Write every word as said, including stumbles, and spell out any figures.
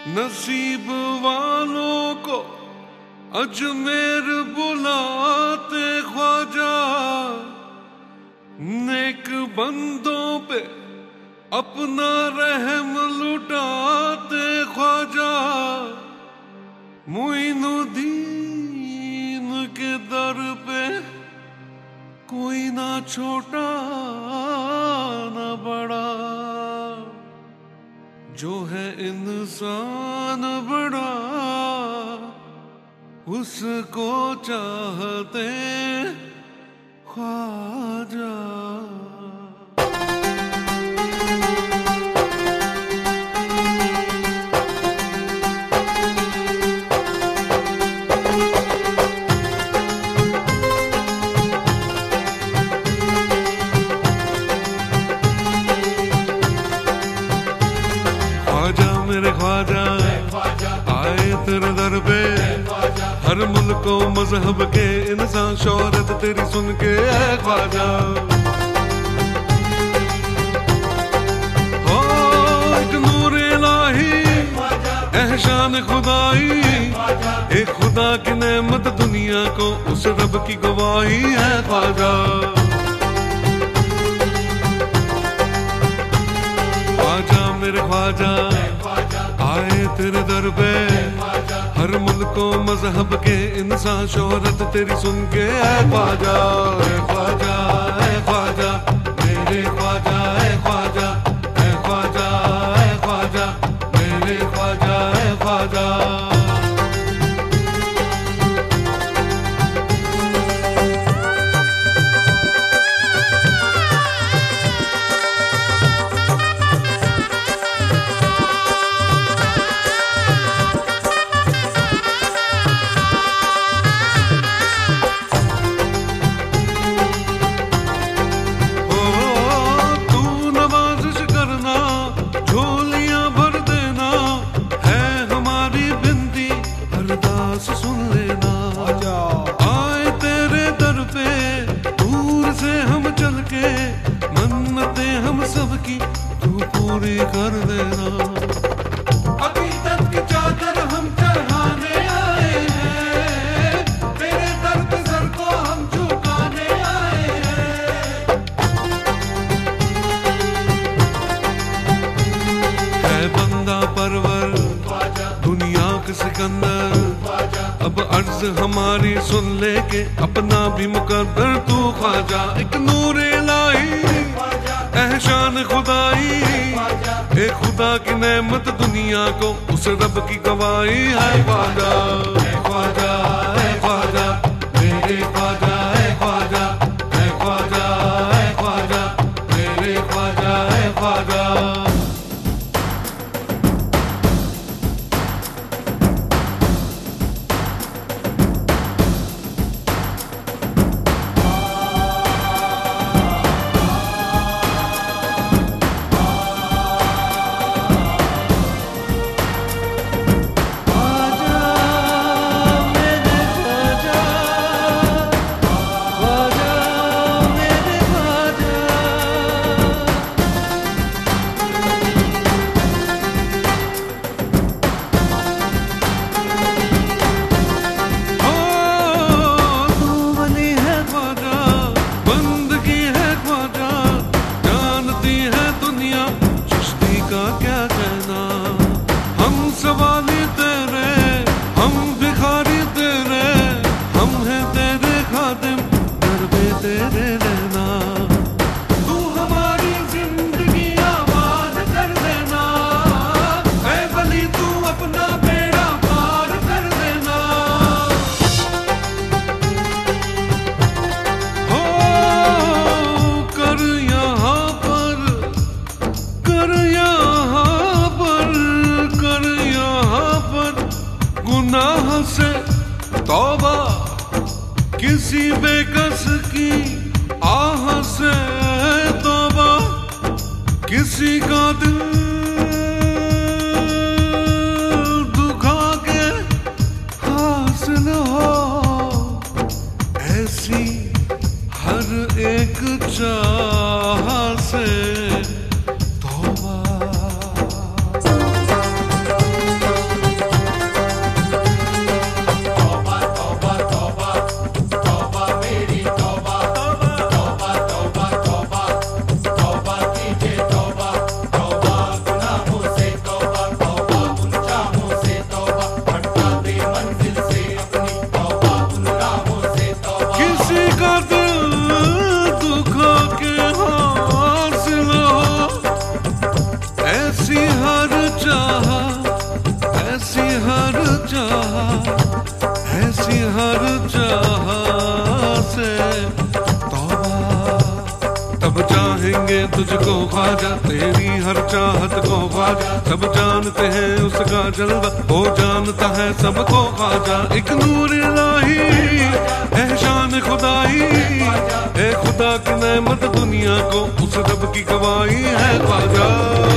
नसीब वालों को अजमेर बुलाते ख्वाजा, नेक बंदों पे अपना रहम लुटाते ख्वाजा। मुइनुद्दीन के दर पे कोई ना छोटा ना बड़ा, जो है इंसान बड़ा उसको चाहते ख्वाजा। मेरे ख्वाजा आए तेरे दर पे, हर मुल्क को मजहब के इंसान शोहरत तेरी सुन के है ख्वाजा। हो एक नूर इलाही एहसान खुदाई, एक खुदा की नेमत दुनिया को उस रब की गवाही है ख्वाजा। ख्वाजा मेरे ख्वाजा आए तेरे दर पे, हर मुल्क को मजहब के इंसान शोहरत तेरी सुन के है ख्वाजा। है ख्वाजा है ख्वाजा मेरे ख्वाजा, है ख्वाजा है ख्वाजा, है ख्वाजा मेरे ख्वाजा, है ख्वाजा। सुन लेना आए तेरे दर पे, दूर से हम चल के मन्नतें हम सबकी तू पूरी कर देना। अकीदत की चादर हम चढ़ाने आए हैं, तेरे दर पे सर को हम झुकाने आए हैं। है बंदा परवर दुनिया के सिकंदर, अब अर्ज हमारी सुन ले के अपना भी मुकद्दर तू ख्वाजा। एक नूर इलाही एहसान खुदाई, एक खुदा की नेमत दुनिया को उस रब की गवाही है ख्वाजा। है ख्वाजा है ख्वाजा मेरे ख्वाजा, है ख्वाजा है ख्वाजा, है ख्वाजा मेरे ख्वाजा, है ख्वाजा। से तौबा किसी बेकस की आह से तौबा, किसी का दिल दुखा के हासिल हो ऐसी हर एक चाह से तौबा। तुझको ख्वाजा, तेरी हर चाहत को ख्वाजा, सब जानते हैं उसका जलवा, वो जानता है सबको ख्वाजा। एक नूर इलाही एहसान खुदाई, ए खुदा की नेमत दुनिया को, उस रब की गवाही है ख्वाजा।